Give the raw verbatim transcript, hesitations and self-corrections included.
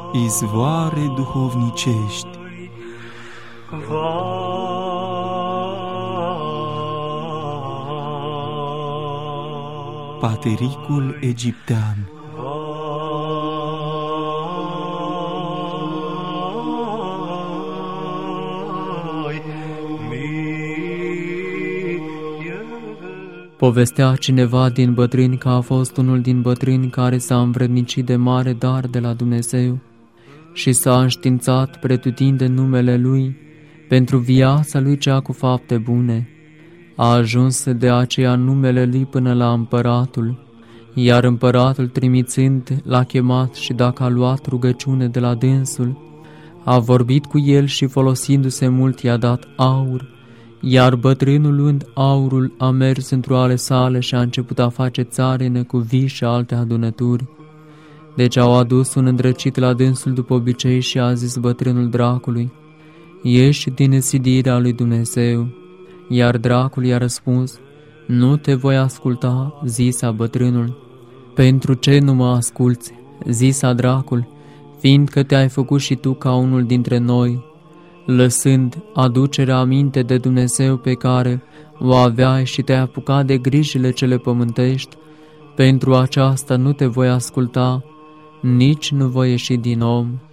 izvoare duhovnicești. Patericul egiptean. Povestea cineva din bătrâni că a fost unul din bătrâni care s-a învrednicit de mare dar de la Dumnezeu și s-a înștiințat pretutindeni numele Lui pentru viața Lui cea cu fapte bune. A ajuns de aceea numele Lui până la împăratul, iar împăratul trimițând l-a chemat și dacă a luat rugăciune de la dânsul, a vorbit cu el și folosindu-se mult i-a dat aur, iar bătrânul luând aurul a mers într-o ale sale și a început a face țarină cu vii și alte adunături. Deci au adus un îndrăcit la dânsul după obicei și a zis bătrânul dracului: ieși din sidirea lui Dumnezeu. Iar dracul i-a răspuns: nu te voi asculta, zisa bătrânul. Pentru ce nu mă asculți, zisa dracul, fiindcă te-ai făcut și tu ca unul dintre noi, lăsând aducerea aminte de Dumnezeu pe care o aveai și te-ai apucat de grijile cele pământești. Pentru aceasta nu te voi asculta, nici nu voi ieși din om.